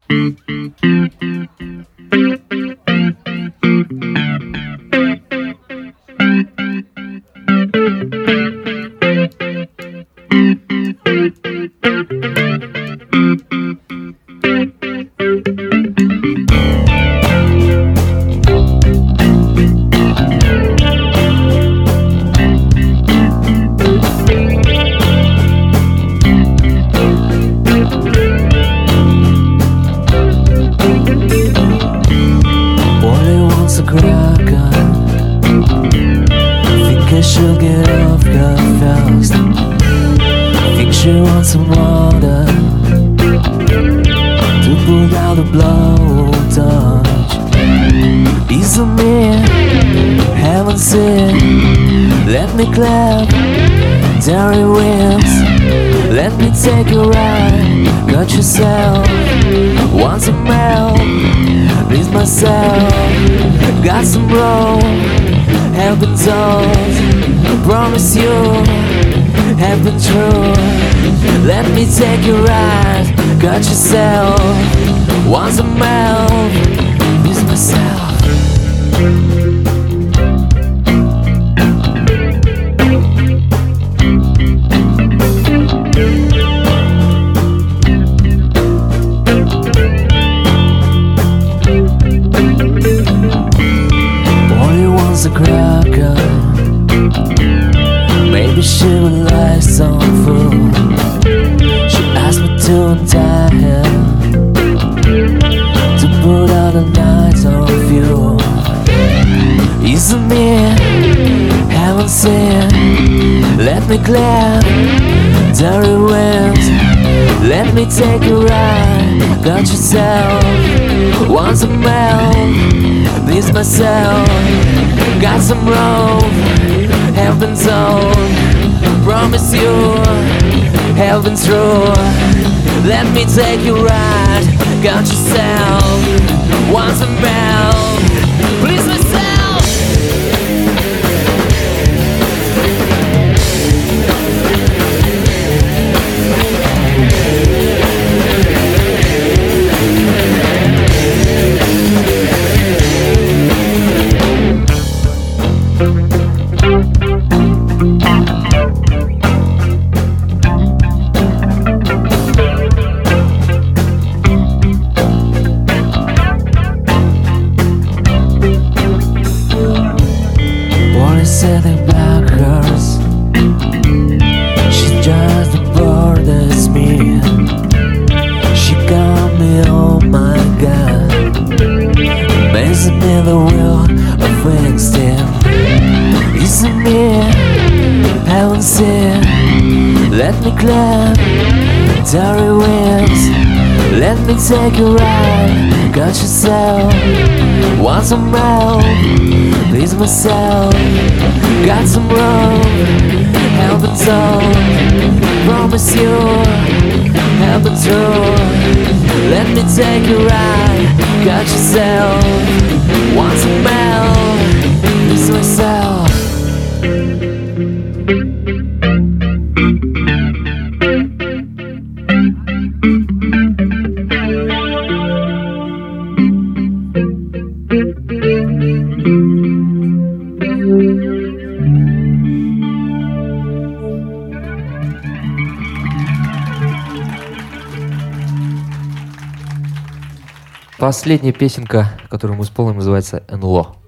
She'll get off the fast. Think she wants some water to put out the blow touch. Ease on me, haven't seen. Let me clap, dairy winds. Let me take a ride. Got yourself, want some milk. Please myself, got some rope. Have been told, promise you, have been true. Let me take you right. Got yourself, want some milk. Miss myself. Boy wants a cracker. Maybe she would like some food. She asked me to untie her, to put out a night of you. Ease on me, haven't seen. Let me clap, dirty winds. Let me take a ride. Got yourself, want some milk. Please myself, got some rope. Have been told, promise you, have been true. Let me take you right. Got yourself, want some milk. Please myself. Sitting back hers. She just borders me. She got me, oh my god. Amazing me the world of instinct. Isn't me, haven't seen. Let me clap, dairy winds. Let me take a ride. Got yourself, want some milk. Please myself, got some rope. Have been told, promise you, have been true. Let me take a ride. Got yourself, want some milk. Please myself. Последняя песенка, которую мы исполним, называется «НЛО».